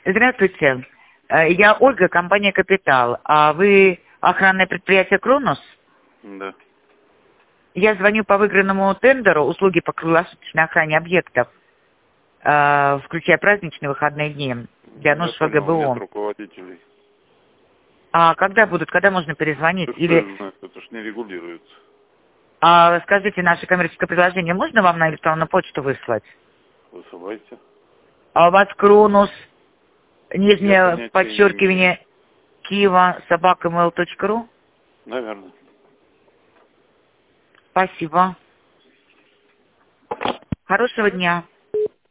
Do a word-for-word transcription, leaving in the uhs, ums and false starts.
Здравствуйте. Э, Я Ольга, компания «Капитал». А вы охранное предприятие «Кронос»? Да. Я звоню по выигранному тендеру услуги по круглосуточной охране объектов, э, включая праздничные выходные дни для нужд Я понял, нет ФГБО. руководителей. А когда будут, когда можно перезвонить? Да что Или я знаю, это ж не регулируется. а, скажите, наше коммерческое предложение можно вам на электронную почту выслать? Высылайте. А у вас «Кронос», Я нижнее понятия не подчеркивание, Киева, собака мэйл точка ру? Наверное. Спасибо. Хорошего дня.